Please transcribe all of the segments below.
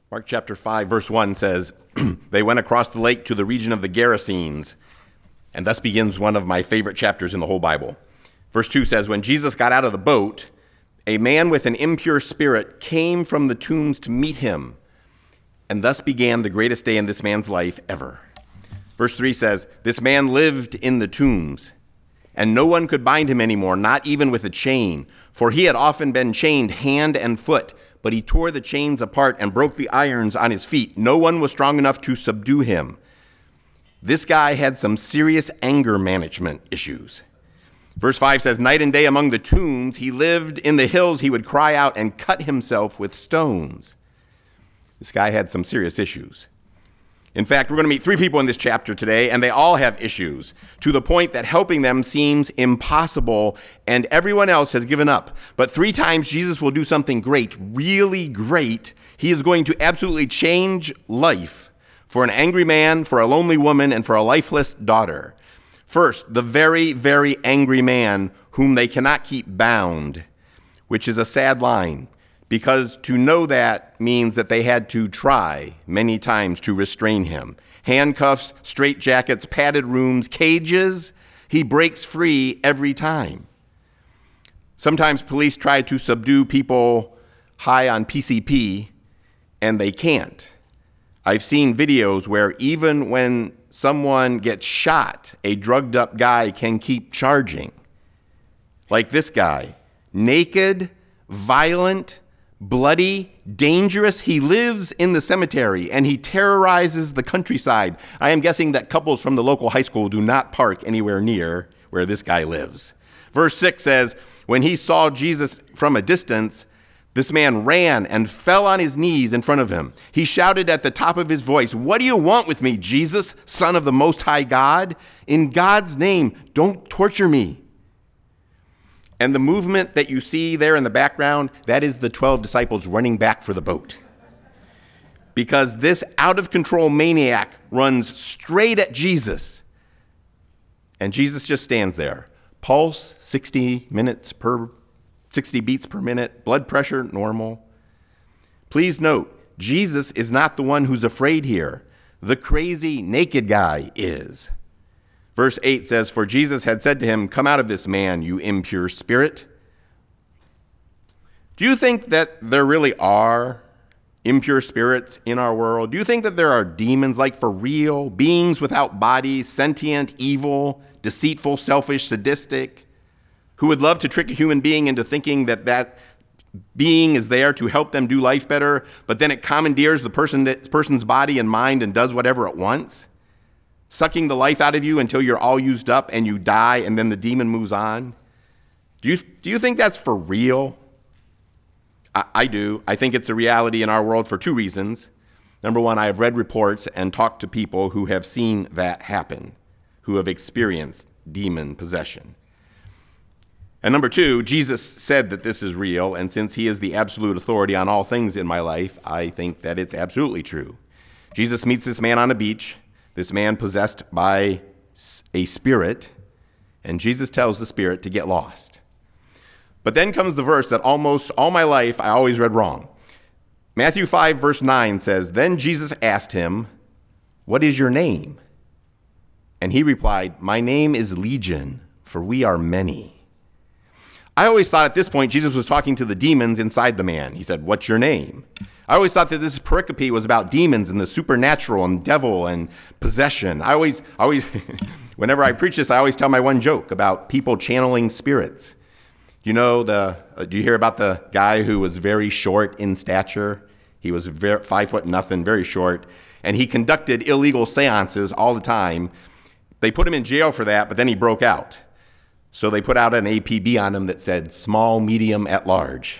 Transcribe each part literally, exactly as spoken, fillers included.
Mark chapter five, verse one says, they went across the lake to the region of the Gerasenes, and thus begins one of my favorite chapters in the whole Bible. Verse two says, when Jesus got out of the boat, a man with an impure spirit came from the tombs to meet him, and thus began the greatest day in this man's life ever. Verse three says, this man lived in the tombs, and no one could bind him anymore, not even with a chain, for he had often been chained hand and foot, but he tore the chains apart and broke the irons on his feet. No one was strong enough to subdue him. This guy had some serious anger management issues. Verse five says, night and day among the tombs, he lived in the hills, he would cry out and cut himself with stones. This guy had some serious issues. In fact, we're going to meet three people in this chapter today, and they all have issues, to the point that helping them seems impossible, and everyone else has given up. But three times Jesus will do something great, really great. He is going to absolutely change life for an angry man, for a lonely woman, and for a lifeless daughter. First, the very, very angry man whom they cannot keep bound, which is a sad line, because to know that means that they had to try many times to restrain him. Handcuffs, straitjackets, padded rooms, cages. He breaks free every time. Sometimes police try to subdue people high on P C P, and they can't. I've seen videos where even when someone gets shot, a drugged up guy can keep charging. Like this guy, naked, violent, bloody, dangerous. He lives in the cemetery and he terrorizes the countryside. I am guessing that couples from the local high school do not park anywhere near where this guy lives. Verse six says, when he saw Jesus from a distance, this man ran and fell on his knees in front of him. He shouted at the top of his voice, what do you want with me, Jesus, Son of the Most High God? In God's name, don't torture me. And the movement that you see there in the background, that is the twelve disciples running back for the boat. Because this out-of-control maniac runs straight at Jesus. And Jesus just stands there. Pulse, sixty minutes per, sixty beats per minute. Blood pressure, normal. Please note, Jesus is not the one who's afraid here. The crazy naked guy is. Verse eight says, for Jesus had said to him, come out of this man, you impure spirit. Do you think that there really are impure spirits in our world? Do you think that there are demons, like for real, beings without bodies, sentient, evil, deceitful, selfish, sadistic, who would love to trick a human being into thinking that that being is there to help them do life better, but then it commandeers the person, person's body and mind and does whatever it wants? Sucking the life out of you until you're all used up and you die and then the demon moves on? Do you, do you think that's for real? I, I do. I think it's a reality in our world for two reasons. Number one, I have read reports and talked to people who have seen that happen, who have experienced demon possession. And number two, Jesus said that this is real, and since he is the absolute authority on all things in my life, I think that it's absolutely true. Jesus meets this man on a beach. This man possessed by a spirit, and Jesus tells the spirit to get lost. But then comes the verse that almost all my life I always read wrong. Matthew five, verse nine says, then Jesus asked him, what is your name? And he replied, my name is Legion, for we are many. I always thought at this point Jesus was talking to the demons inside the man. He said, what's your name? I always thought that this pericope was about demons and the supernatural and devil and possession. I always, always, whenever I preach this, I always tell my one joke about people channeling spirits. You know, the, uh, do you hear about the guy who was very short in stature? He was very, five foot nothing, very short, and he conducted illegal seances all the time. They put him in jail for that, but then he broke out. So they put out an A P B on him that said small, medium, at large.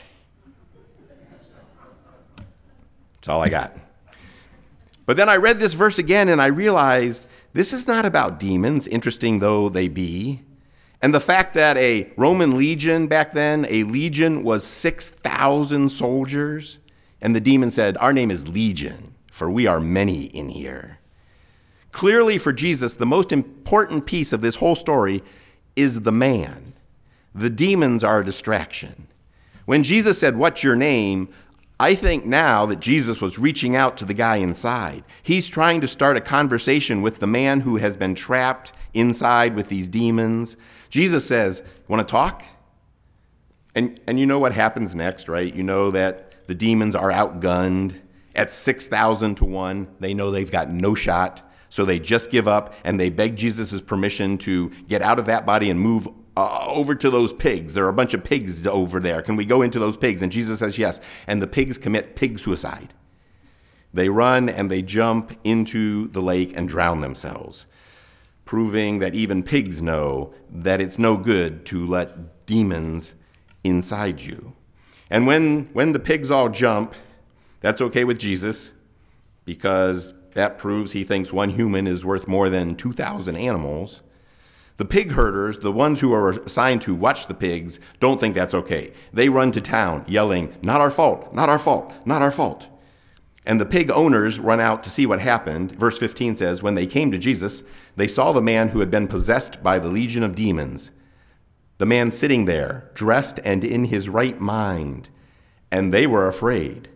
That's all I got. But then I read this verse again and I realized this is not about demons, interesting though they be. And the fact that a Roman legion back then, a legion was six thousand soldiers, and the demon said, our name is Legion, for we are many in here. Clearly for Jesus, the most important piece of this whole story is the man. The demons are a distraction. When Jesus said, what's your name? I think now that Jesus was reaching out to the guy inside. He's trying to start a conversation with the man who has been trapped inside with these demons. Jesus says, "You want to talk?" And, and you know what happens next, right? You know that the demons are outgunned at six thousand to one. They know they've got no shot. So they just give up and they beg Jesus' permission to get out of that body and move uh, over to those pigs. There are a bunch of pigs over there. Can we go into those pigs? And Jesus says yes. And the pigs commit pig suicide. They run and they jump into the lake and drown themselves, proving that even pigs know that it's no good to let demons inside you. And when, when the pigs all jump, that's okay with Jesus, because that proves he thinks one human is worth more than two thousand animals. The pig herders, the ones who are assigned to watch the pigs, don't think that's okay. They run to town yelling, "Not our fault, not our fault, not our fault." And the pig owners run out to see what happened. Verse fifteen says, when they came to Jesus, they saw the man who had been possessed by the legion of demons, the man sitting there, dressed and in his right mind, and they were afraid.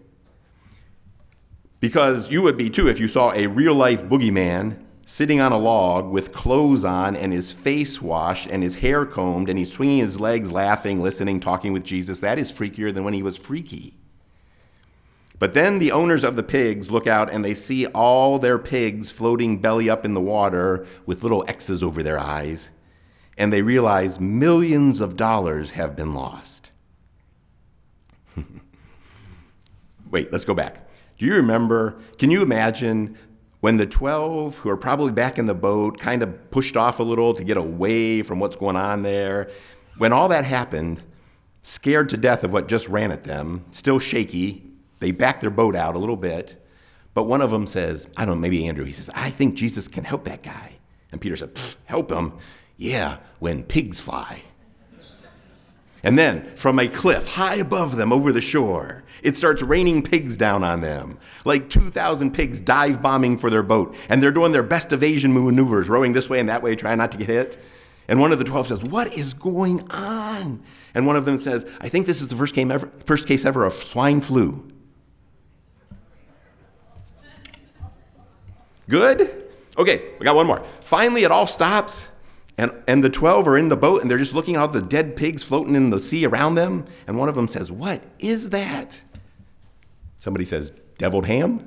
Because you would be too if you saw a real-life boogeyman sitting on a log with clothes on and his face washed and his hair combed and he's swinging his legs, laughing, listening, talking with Jesus. That is freakier than when he was freaky. But then the owners of the pigs look out and they see all their pigs floating belly up in the water with little X's over their eyes, and they realize millions of dollars have been lost. Wait, let's go back. Do you remember, can you imagine when the twelve, who are probably back in the boat, kind of pushed off a little to get away from what's going on there, when all that happened, scared to death of what just ran at them, still shaky, they back their boat out a little bit, but one of them says, I don't know, maybe Andrew, he says, "I think Jesus can help that guy." And Peter said, "Help him? Yeah, when pigs fly." And then from a cliff high above them over the shore, it starts raining pigs down on them. Like two thousand pigs dive bombing for their boat. And they're doing their best evasion maneuvers, rowing this way and that way, trying not to get hit. And one of the twelve says, "What is going on?" And one of them says, "I think this is the first, came ever, first case ever of swine flu." Good? Okay, we got one more. Finally, it all stops. And, and the twelve are in the boat, and they're just looking at all the dead pigs floating in the sea around them. And one of them says, "What is that?" Somebody says, "Deviled ham?"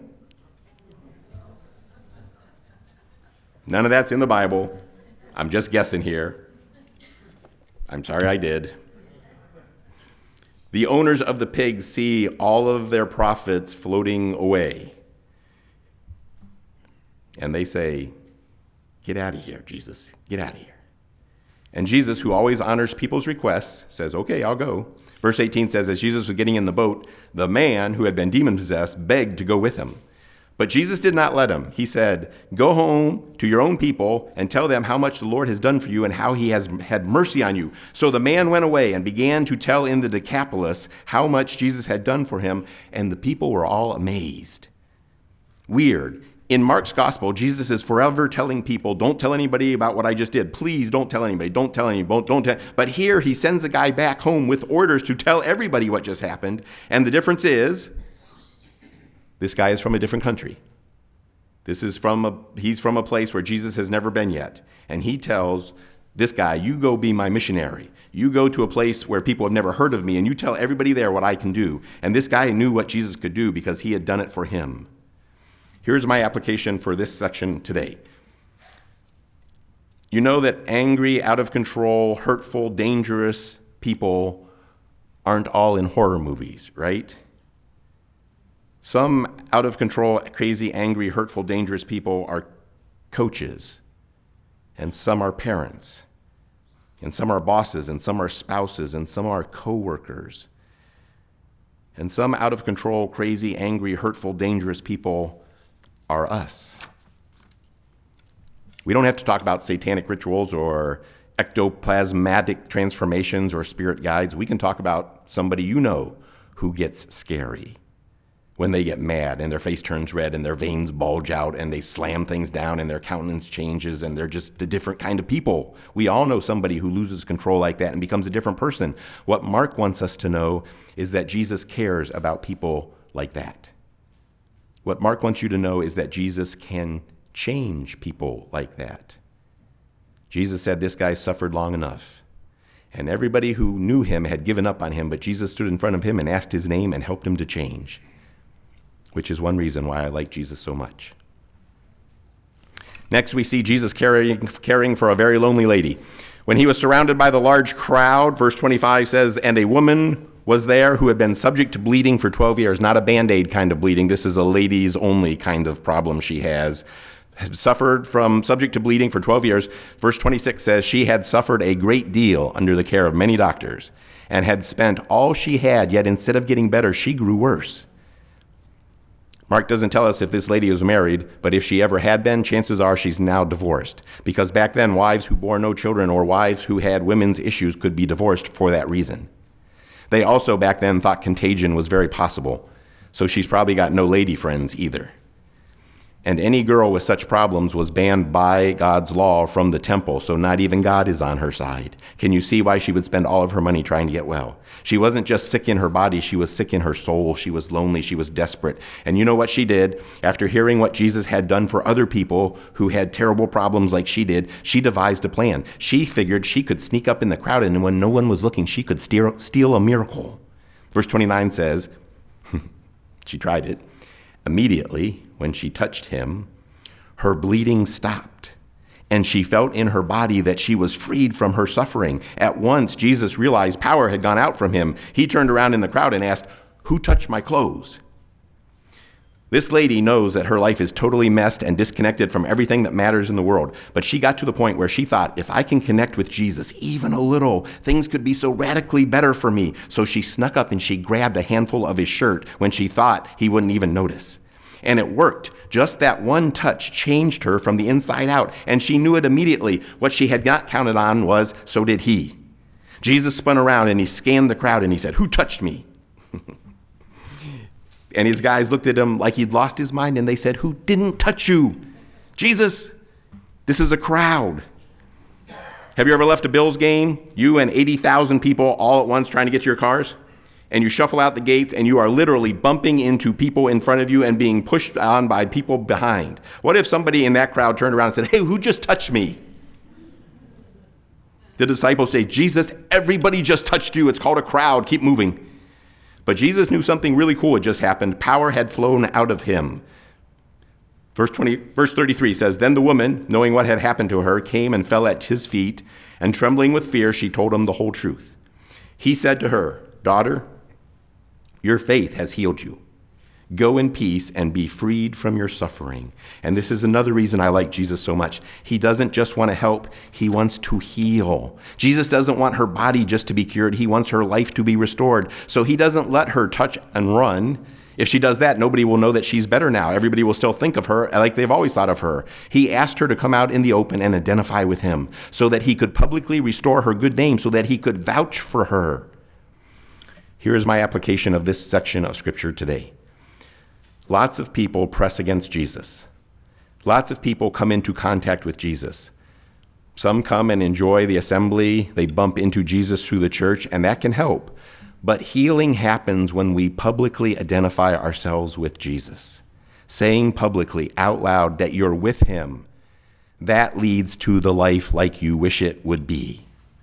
None of that's in the Bible. I'm just guessing here. I'm sorry I did. The owners of the pigs see all of their profits floating away. And they say, "Get out of here, Jesus. Get out of here." And Jesus, who always honors people's requests, says, "Okay, I'll go." Verse eighteen says, as Jesus was getting in the boat, the man who had been demon-possessed begged to go with him. But Jesus did not let him. He said, "Go home to your own people and tell them how much the Lord has done for you and how he has had mercy on you." So the man went away and began to tell in the Decapolis how much Jesus had done for him, and the people were all amazed. Weird. In Mark's gospel, Jesus is forever telling people, don't tell anybody about what I just did. Please don't tell anybody. Don't tell anybody. Don't tell. But here he sends the guy back home with orders to tell everybody what just happened. And the difference is, this guy is from a different country. This is from a, he's from a place where Jesus has never been yet. And he tells this guy, "You go be my missionary. You go to a place where people have never heard of me, and you tell everybody there what I can do." And this guy knew what Jesus could do because he had done it for him. Here's my application for this section today. You know that angry, out of control, hurtful, dangerous people aren't all in horror movies, right? Some out of control, crazy, angry, hurtful, dangerous people are coaches, and some are parents, and some are bosses, and some are spouses, and some are coworkers. And some out of control, crazy, angry, hurtful, dangerous people are us. We don't have to talk about satanic rituals or ectoplasmatic transformations or spirit guides. We can talk about somebody you know who gets scary when they get mad and their face turns red and their veins bulge out and they slam things down and their countenance changes and they're just a different kind of people. We all know somebody who loses control like that and becomes a different person. What Mark wants us to know is that Jesus cares about people like that. What Mark wants you to know is that Jesus can change people like that. Jesus said this guy suffered long enough. And everybody who knew him had given up on him, but Jesus stood in front of him and asked his name and helped him to change, which is one reason why I like Jesus so much. Next, we see Jesus caring, caring for a very lonely lady. When he was surrounded by the large crowd, verse twenty-five says, and a woman was there who had been subject to bleeding for twelve years, not a Band-Aid kind of bleeding. This is a ladies only kind of problem she has. Has suffered from subject to bleeding for twelve years. Verse twenty-six says she had suffered a great deal under the care of many doctors and had spent all she had, yet instead of getting better, she grew worse. Mark doesn't tell us if this lady was married, but if she ever had been, chances are she's now divorced. Because back then, wives who bore no children or wives who had women's issues could be divorced for that reason. They also back then thought contagion was very possible, so she's probably got no lady friends either. And any girl with such problems was banned by God's law from the temple, so not even God is on her side. Can you see why she would spend all of her money trying to get well? She wasn't just sick in her body, she was sick in her soul. She was lonely, she was desperate. And you know what she did? After hearing what Jesus had done for other people who had terrible problems like she did, she devised a plan. She figured she could sneak up in the crowd, and when no one was looking, she could steal, steal a miracle. Verse twenty-nine says, she tried it. Immediately, when she touched him, her bleeding stopped, and she felt in her body that she was freed from her suffering. At once, Jesus realized power had gone out from him. He turned around in the crowd and asked, "Who touched my clothes?" This lady knows that her life is totally messed and disconnected from everything that matters in the world. But she got to the point where she thought, if I can connect with Jesus even a little, things could be so radically better for me. So she snuck up and she grabbed a handful of his shirt when she thought he wouldn't even notice. And it worked. Just that one touch changed her from the inside out, and she knew it immediately. What she had not counted on was, so did he. Jesus spun around and he scanned the crowd and he said, "Who touched me?" And his guys looked at him like he'd lost his mind, and they said, "Who didn't touch you?" Jesus, this is a crowd. Have you ever left a Bills game, you and eighty thousand people all at once trying to get to your cars? And you shuffle out the gates and you are literally bumping into people in front of you and being pushed on by people behind. What if somebody in that crowd turned around and said, "Hey, who just touched me?" The disciples say, "Jesus, everybody just touched you. It's called a crowd. Keep moving." But Jesus knew something really cool had just happened. Power had flown out of him. Verse twenty, verse thirty-three says, "Then the woman, knowing what had happened to her, came and fell at his feet, and trembling with fear, she told him the whole truth. He said to her, 'Daughter, your faith has healed you. Go in peace and be freed from your suffering.'" And this is another reason I like Jesus so much. He doesn't just want to help, he wants to heal. Jesus doesn't want her body just to be cured, he wants her life to be restored. So he doesn't let her touch and run. If she does that, nobody will know that she's better now. Everybody will still think of her like they've always thought of her. He asked her to come out in the open and identify with him so that he could publicly restore her good name, so that he could vouch for her. Here is my application of this section of Scripture today. Lots of people press against Jesus. Lots of people come into contact with Jesus. Some come and enjoy the assembly. They bump into Jesus through the church, and that can help. But healing happens when we publicly identify ourselves with Jesus. Saying publicly, out loud, that you're with him, that leads to the life like you wish it would be.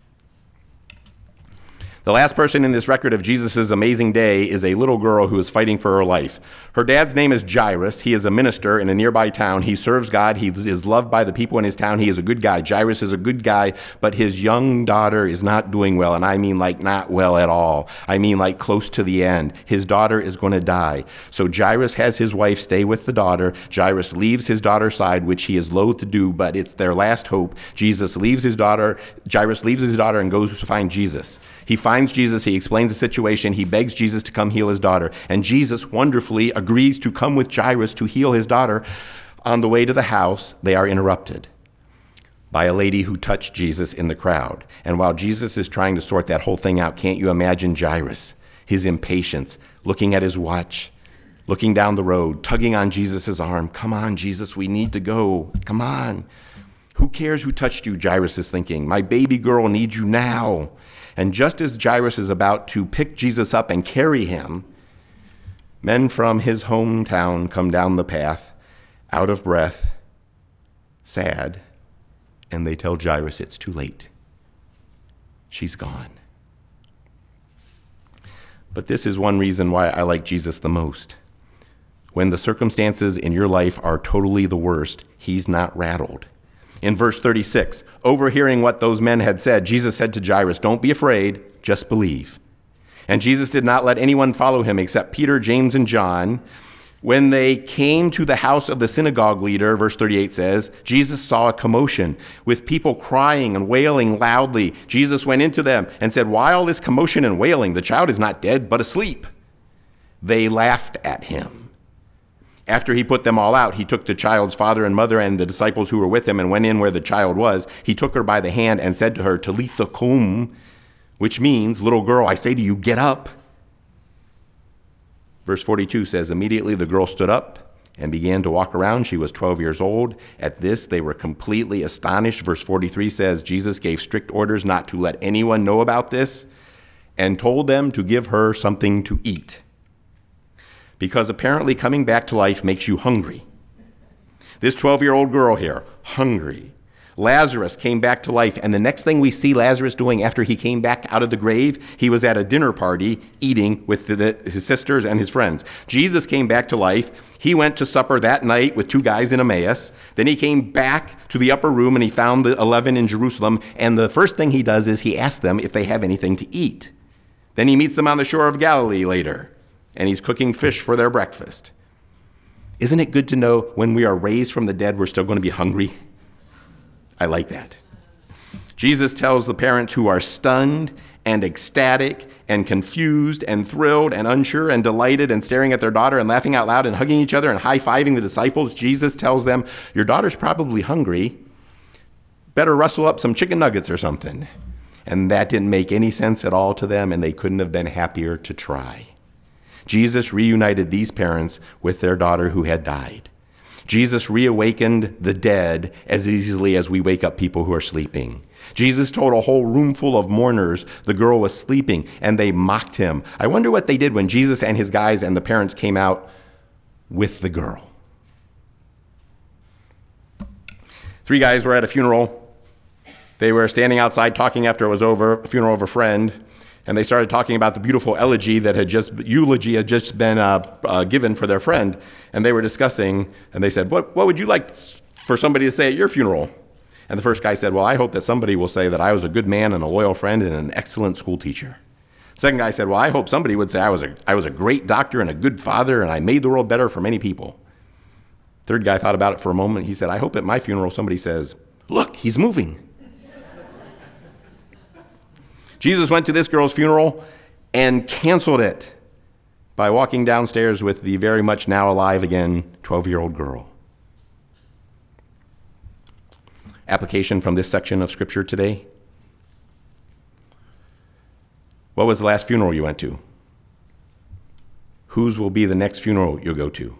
The last person in this record of Jesus' amazing day is a little girl who is fighting for her life. Her dad's name is Jairus. He is a minister in a nearby town. He serves God. He is loved by the people in his town. He is a good guy. Jairus is a good guy, but his young daughter is not doing well, and I mean like not well at all. I mean like close to the end. His daughter is going to die. So Jairus has his wife stay with the daughter. Jairus leaves his daughter's side, which he is loath to do, but it's their last hope. Jesus leaves his daughter. Jairus leaves his daughter and goes to find Jesus. He finds Jesus, he explains the situation, he begs Jesus to come heal his daughter, and Jesus wonderfully agrees to come with Jairus to heal his daughter. On the way to the house, they are interrupted by a lady who touched Jesus in the crowd. And while Jesus is trying to sort that whole thing out, can't you imagine Jairus, his impatience, looking at his watch, looking down the road, tugging on Jesus' arm. "Come on, Jesus, we need to go. Come on." "Who cares who touched you?" Jairus is thinking. "My baby girl needs you now." And just as Jairus is about to pick Jesus up and carry him, Men from his hometown come down the path, out of breath, sad, and they tell Jairus it's too late. She's gone. But this is one reason why I like Jesus the most. When the circumstances in your life are totally the worst, he's not rattled. In verse thirty-six, overhearing what those men had said, Jesus said to Jairus, "Don't be afraid, just believe." And Jesus did not let anyone follow him except Peter, James, and John. When they came to the house of the synagogue leader, verse thirty-eight says, Jesus saw a commotion with people crying and wailing loudly. Jesus went into them and said, "Why all this commotion and wailing? The child is not dead, but asleep." They laughed at him. After he put them all out, he took the child's father and mother and the disciples who were with him and went in where the child was. He took her by the hand and said to her, "Talitha kum," which means, "Little girl, I say to you, get up." Verse forty-two says, immediately the girl stood up and began to walk around. She was twelve years old. At this, they were completely astonished. Verse forty-three says, Jesus gave strict orders not to let anyone know about this and told them to give her something to eat. Because apparently coming back to life makes you hungry. This twelve-year-old girl here, hungry. Lazarus came back to life, and the next thing we see Lazarus doing after he came back out of the grave, he was at a dinner party eating with the, the, his sisters and his friends. Jesus came back to life. He went to supper that night with two guys in Emmaus. Then he came back to the upper room, and he found the eleven in Jerusalem, and the first thing he does is he asks them if they have anything to eat. Then he meets them on the shore of Galilee later, and he's cooking fish for their breakfast. Isn't it good to know when we are raised from the dead, we're still going to be hungry? I like that. Jesus tells the parents who are stunned and ecstatic and confused and thrilled and unsure and delighted and staring at their daughter and laughing out loud and hugging each other and high-fiving the disciples, Jesus tells them, your daughter's probably hungry. Better rustle up some chicken nuggets or something. And that didn't make any sense at all to them, and they couldn't have been happier to try. Jesus reunited these parents with their daughter who had died. Jesus reawakened the dead as easily as we wake up people who are sleeping. Jesus told a whole room full of mourners the girl was sleeping, and they mocked him. I wonder what they did when Jesus and his guys and the parents came out with the girl. Three guys were at a funeral. They were standing outside talking after it was over, a funeral of a friend. And they started talking about the beautiful elegy that had just, eulogy had just been uh, uh, given for their friend. And they were discussing, and they said, what, what would you like for somebody to say at your funeral? And the first guy said, well, I hope that somebody will say that I was a good man and a loyal friend and an excellent school teacher. The second guy said, well, I hope somebody would say I was a, I was a great doctor and a good father and I made the world better for many people. Third guy thought about it for a moment. He said, I hope at my funeral somebody says, look, he's moving. Jesus went to this girl's funeral and canceled it by walking downstairs with the very much now alive again twelve-year-old girl. Application from this section of Scripture today. What was the last funeral you went to? Whose will be the next funeral you'll go to?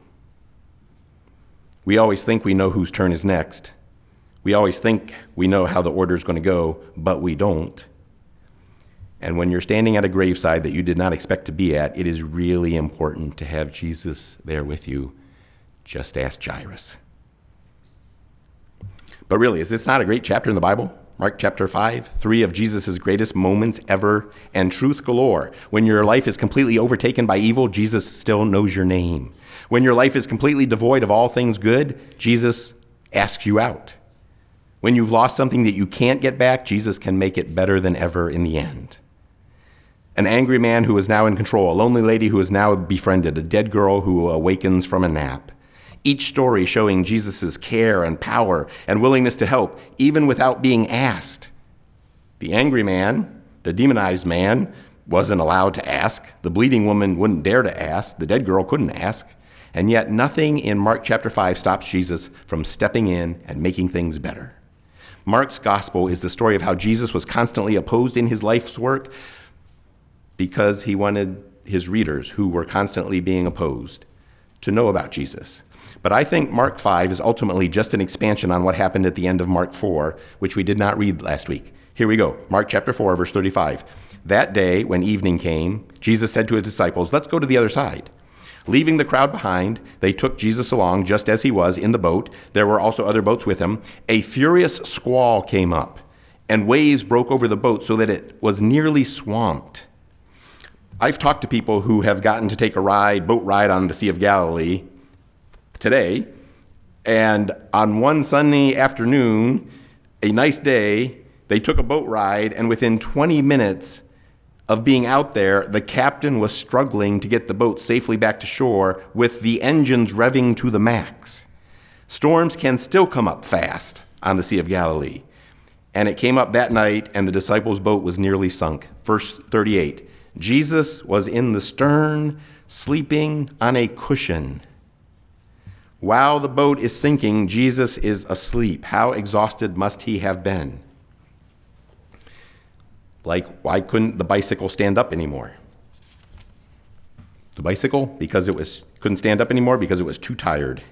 We always think we know whose turn is next. We always think we know how the order is going to go, but we don't. And when you're standing at a graveside that you did not expect to be at, it is really important to have Jesus there with you. Just ask Jairus. But really, is this not a great chapter in the Bible? Mark chapter five, three of Jesus' greatest moments ever, and truth galore. When your life is completely overtaken by evil, Jesus still knows your name. When your life is completely devoid of all things good, Jesus asks you out. When you've lost something that you can't get back, Jesus can make it better than ever in the end. An angry man who is now in control, a lonely lady who is now befriended, a dead girl who awakens from a nap. Each story showing Jesus' care and power and willingness to help, even without being asked. The angry man, the demonized man, wasn't allowed to ask. The bleeding woman wouldn't dare to ask. The dead girl couldn't ask. And yet nothing in Mark chapter five stops Jesus from stepping in and making things better. Mark's gospel is the story of how Jesus was constantly opposed in his life's work, because he wanted his readers, who were constantly being opposed, to know about Jesus. But I think Mark five is ultimately just an expansion on what happened at the end of Mark four, which we did not read last week. Here we go. Mark chapter four, verse thirty-five. That day, when evening came, Jesus said to his disciples, let's go to the other side. Leaving the crowd behind, they took Jesus along just as he was in the boat. There were also other boats with him. A furious squall came up, and waves broke over the boat so that it was nearly swamped. I've talked to people who have gotten to take a ride, boat ride on the Sea of Galilee today, and on one sunny afternoon, a nice day, they took a boat ride, and within twenty minutes of being out there, the captain was struggling to get the boat safely back to shore with the engines revving to the max. Storms can still come up fast on the Sea of Galilee. And it came up that night, and the disciples' boat was nearly sunk. Verse thirty-eight, Jesus was in the stern, sleeping on a cushion. While the boat is sinking, Jesus is asleep. How exhausted must he have been? Like, why couldn't the bicycle stand up anymore? The bicycle, because it was couldn't stand up anymore because it was too tired.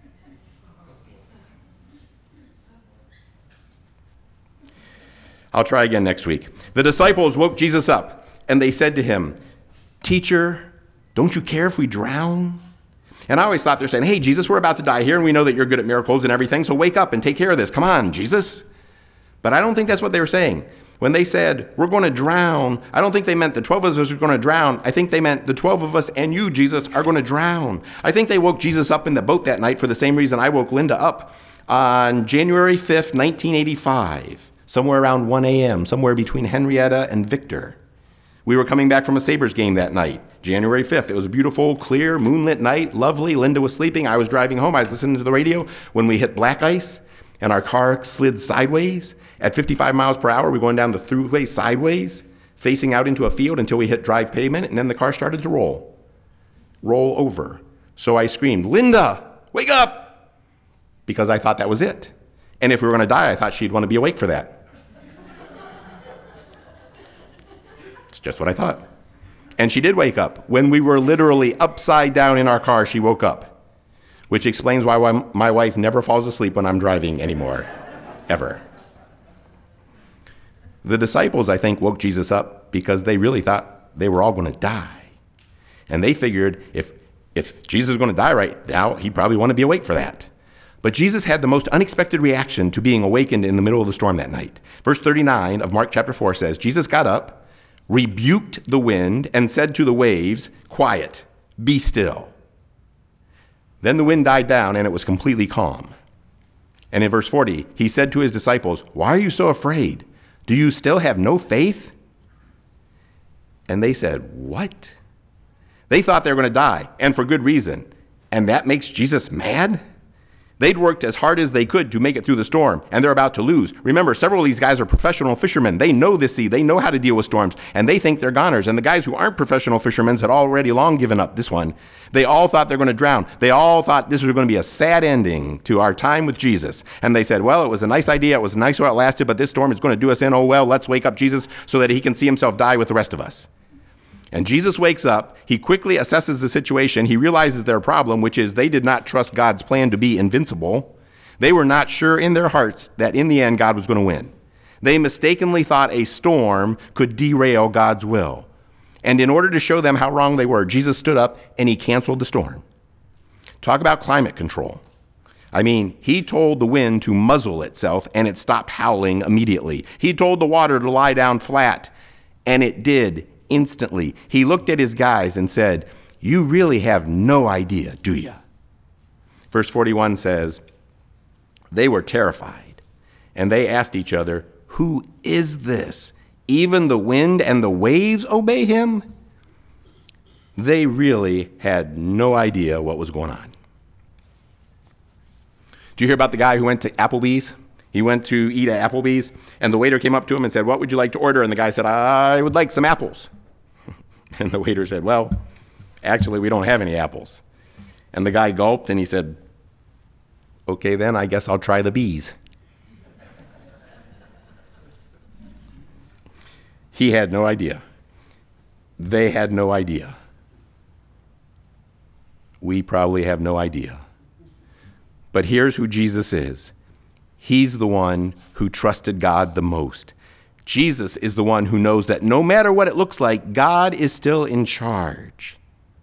I'll try again next week. The disciples woke Jesus up, and they said to him, "Teacher, don't you care if we drown?" And I always thought they're saying, "Hey, Jesus, we're about to die here, and we know that you're good at miracles and everything, so wake up and take care of this. Come on, Jesus." But I don't think that's what they were saying. When they said, "We're going to drown," I don't think they meant the twelve of us are going to drown. I think they meant the twelve of us and you, Jesus, are going to drown. I think they woke Jesus up in the boat that night for the same reason I woke Linda up on January fifth, nineteen eighty-five, somewhere around one a.m., somewhere between Henrietta and Victor. We were coming back from a Sabres game that night, January fifth. It was a beautiful, clear, moonlit night, lovely. Linda was sleeping. I was driving home. I was listening to the radio when we hit black ice, and our car slid sideways. At fifty-five miles per hour, we were going down the throughway sideways, facing out into a field until we hit drive pavement, and then the car started to roll, roll over. So I screamed, "Linda, wake up!" because I thought that was it. And if we were going to die, I thought she'd want to be awake for that. It's just what I thought. And she did wake up. When we were literally upside down in our car, she woke up, which explains why my wife never falls asleep when I'm driving anymore, ever. The disciples, I think, woke Jesus up because they really thought they were all going to die. And they figured if, if Jesus is going to die right now, he'd probably want to be awake for that. But Jesus had the most unexpected reaction to being awakened in the middle of the storm that night. Verse thirty-nine of Mark chapter four says, Jesus got up, rebuked the wind, and said to the waves, "Quiet, be still." Then the wind died down, and it was completely calm. And in verse forty, he said to his disciples, "Why are you so afraid? Do you still have no faith?" And they said, "What?" They thought they were going to die, and for good reason. And that makes Jesus mad? They'd worked as hard as they could to make it through the storm, and they're about to lose. Remember, several of these guys are professional fishermen. They know the sea. They know how to deal with storms, and they think they're goners. And the guys who aren't professional fishermen had already long given up this one. They all thought they're going to drown. They all thought this was going to be a sad ending to our time with Jesus. And they said, well, it was a nice idea. It was nice while it lasted, but this storm is going to do us in. Oh, well, let's wake up Jesus so that he can see himself die with the rest of us. And Jesus wakes up. He quickly assesses the situation. He realizes their problem, which is they did not trust God's plan to be invincible. They were not sure in their hearts that in the end God was going to win. They mistakenly thought a storm could derail God's will. And in order to show them how wrong they were, Jesus stood up and he canceled the storm. Talk about climate control. I mean, he told the wind to muzzle itself and it stopped howling immediately. He told the water to lie down flat and it did instantly. He looked at his guys and said, "You really have no idea, do you?" Verse forty-one says, they were terrified and they asked each other, "Who is this? Even the wind and the waves obey him?" They really had no idea what was going on. Did you hear about the guy who went to Applebee's? He went to eat at Applebee's, and the waiter came up to him and said, "What would you like to order?" And the guy said, "I would like some apples." And the waiter said, "Well, actually, we don't have any apples." And the guy gulped, and he said, "Okay, then, I guess I'll try the bees." He had no idea. They had no idea. We probably have no idea. But here's who Jesus is. He's the one who trusted God the most. Jesus is the one who knows that no matter what it looks like, God is still in charge.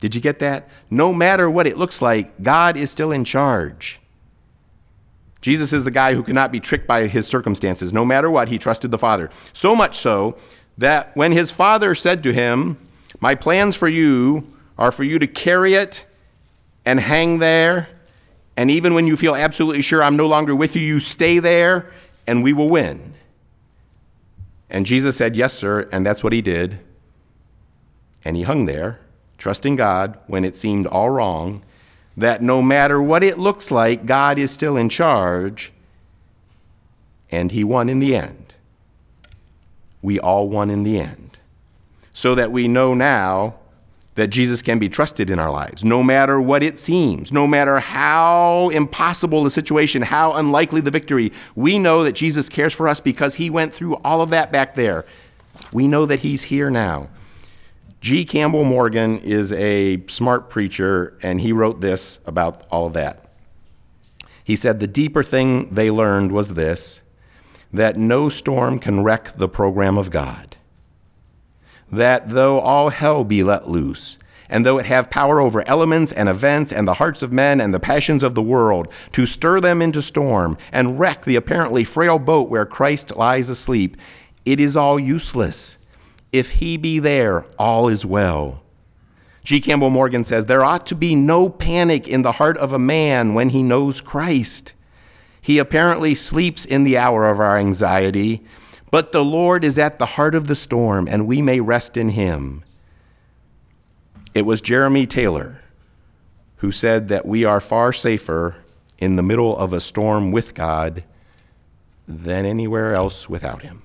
Did you get that? No matter what it looks like, God is still in charge. Jesus is the guy who cannot be tricked by his circumstances. No matter what, he trusted the Father. So much so that when his Father said to him, my plans for you are for you to carry it and hang there. And even when you feel absolutely sure I'm no longer with you, you stay there and we will win. And Jesus said, yes, sir. And that's what he did. And he hung there, trusting God when it seemed all wrong, that no matter what it looks like, God is still in charge. And he won in the end. We all won in the end. So that we know now that Jesus can be trusted in our lives, no matter what it seems, no matter how impossible the situation, how unlikely the victory. We know that Jesus cares for us because he went through all of that back there. We know that he's here now. G. Campbell Morgan is a smart preacher, and he wrote this about all of that. He said, the deeper thing they learned was this, that no storm can wreck the program of God. That though all hell be let loose, and though it have power over elements and events and the hearts of men and the passions of the world, to stir them into storm and wreck the apparently frail boat where Christ lies asleep, it is all useless. If he be there, all is well. G. Campbell Morgan says, there ought to be no panic in the heart of a man when he knows Christ. He apparently sleeps in the hour of our anxiety, but the Lord is at the heart of the storm, and we may rest in him. It was Jeremy Taylor who said that we are far safer in the middle of a storm with God than anywhere else without him.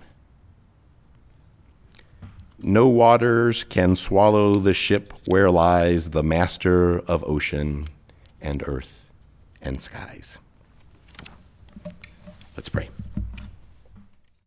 No waters can swallow the ship where lies the master of ocean and earth and skies.